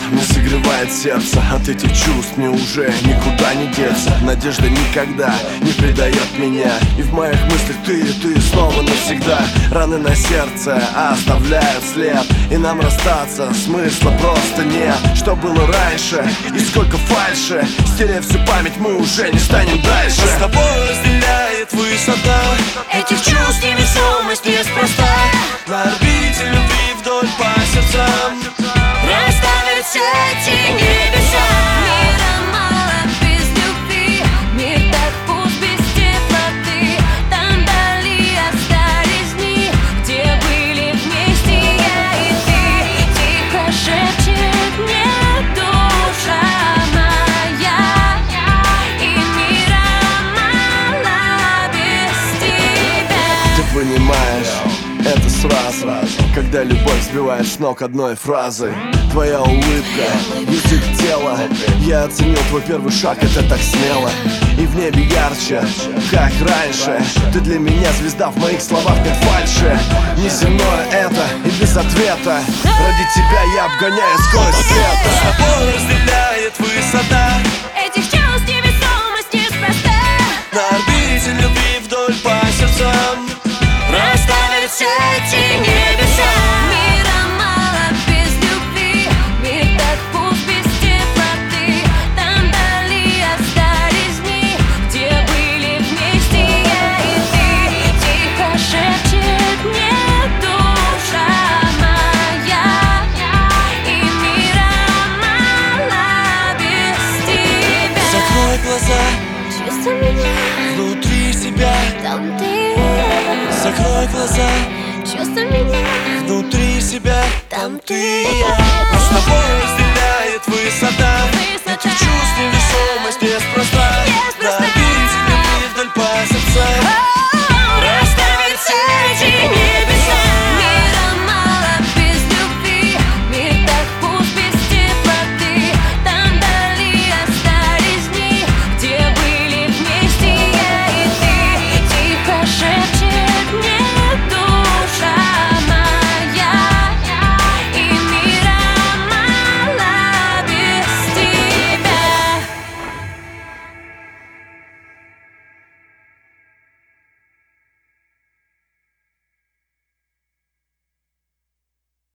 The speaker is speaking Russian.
мне согревает сердце. От этих чувств мне уже никуда не деться. Надежда никогда не предает меня. И в моих мыслях ты снова навсегда. Раны на сердце оставляют след, и нам расстаться смысла просто нет. Что было раньше и сколько фальши, стерев всю память, мы уже не станем дальше. С тобой разделяет высота Этих чувств невесомость неспроста. на орбите любви вдоль по сердцам. Расставят все эти небеса. Мира мало без любви, мир так пуст без теплоты. Там вдали остались дни, где были вместе я и ты. Тихо шепчет мне душа моя, и мира мало без тебя. Ты понимаешь, это сразу, когда любовь сбивает с ног одной фразой. Твоя улыбка, язык тела. Я оценил твой первый шаг, это так смело. И в небе ярче, как раньше. Ты для меня звезда, в моих словах нет фальши. Неземное это и без ответа. Ради тебя я обгоняю скорость света. С тобой разделяет высота Этих чувств невесомость неспроста. на орбите любви вдоль по сердцам. Расставят все эти небеса. Мира мало без любви, мир так пуст без теплоты. Там вдали остались дни, где были вместе я и ты. Тихо шепчет мне душа моя, и мира мало без тебя. Закрой глаза, Чувство меня, внутри себя. там ты. Закрой глаза, Чувство меня, внутри себя. там ты и я. Но с тобой разделяет высота. Высота. Этих чувств невесомость неспроста.